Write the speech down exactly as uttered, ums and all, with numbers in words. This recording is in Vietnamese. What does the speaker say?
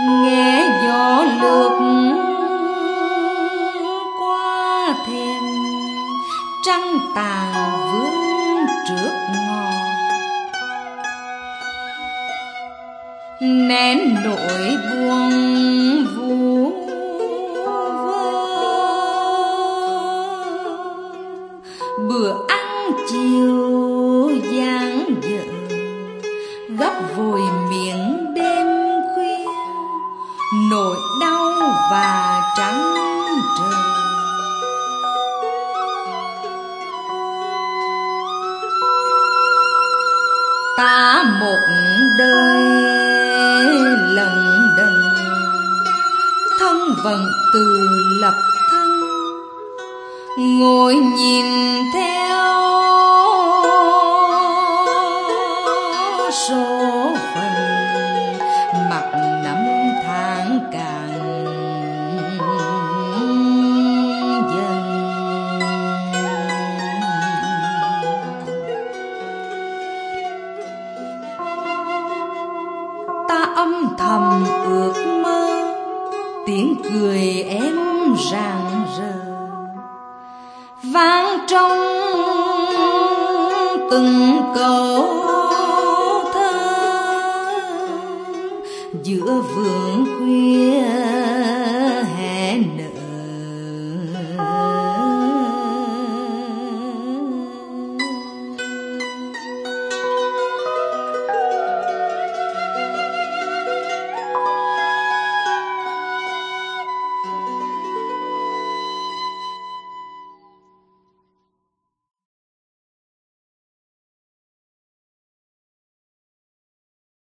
nghe gió lướt qua thềm, trăng tàn vương trước ngõ, nén nỗi buồn vu vơ. Bữa ăn chiều dang dở, gấp vội miếng đêm khuya, nỗi đau và trắng trở. Ta một đời lần đần, thân vận từ lập thân, ngồi nhìn theo số phận, mặc năm tháng càng dần. Ta âm thầm ước mơ tiếng cười em rạng rỡ, vang trong từng câu thơ giữa vườn khuya